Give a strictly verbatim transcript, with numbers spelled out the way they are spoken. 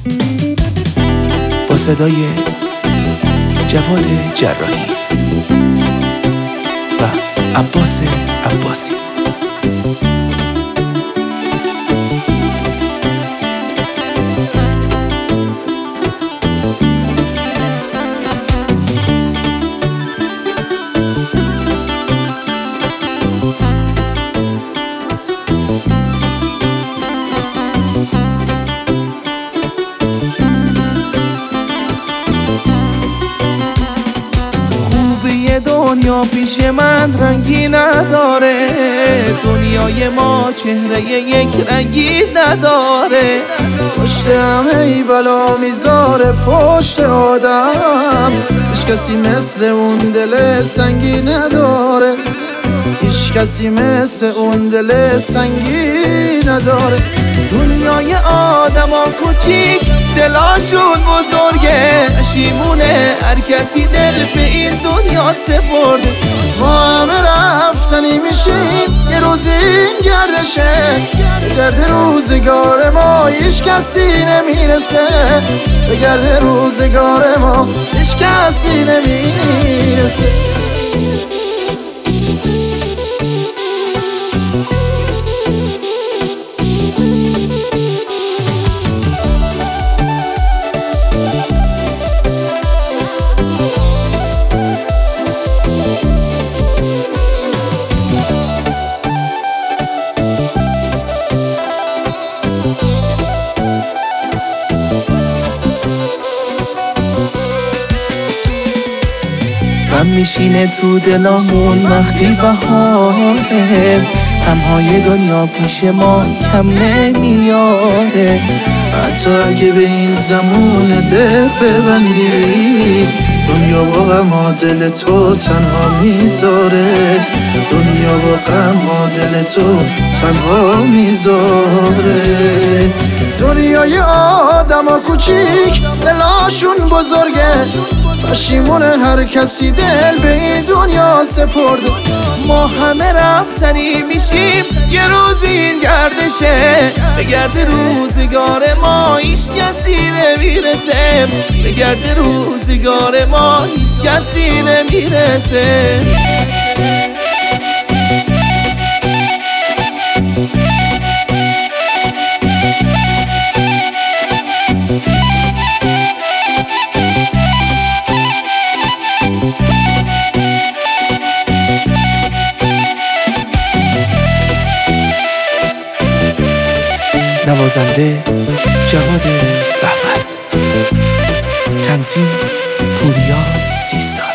با صدای جواد جراحی و عباس عباسی. دنیا پیش من رنگی نداره، دنیای ما چهره یک رنگی نداره. پشت همه ای بلا میذاره پشت آدم، هیچ کسی مثل اون دل سنگی نداره، هیچ کسی مثل اون دل سنگی نداره. دنیای آدم ها کوچیک دلاشون بزرگه، پشیمونه هر کسی دل به این دنیا سپرده. ما همه رفتنی میشیم یه روز این گردشه، به گرد روزگار ما هیچ کسی نمیرسه، به گرد روزگار ما هیچ کسی نمیرسه. غم میشینه تو دلامون وقتی بهاره، غمهای دنیا پیش ما کم نمیاره. حتی اگه به این زمون ده ببندی، دنیا با غم دل تو تنها میذاره، دنیا با غم دل تو تنها میذاره. دنیای آدم ها کوچیک دلاشون بزرگه، پشیمونه هر کسی دل به این دنیا سپرده. ما همه رفتنی میشیم یه روز این گردشه، به گرد روزگار ما هیچ کسی نمیرسه، به گرد روزگار ما هیچ کسی نمیرسه. نوازنده جواد بهبر، تنظیم پوریا سیستار.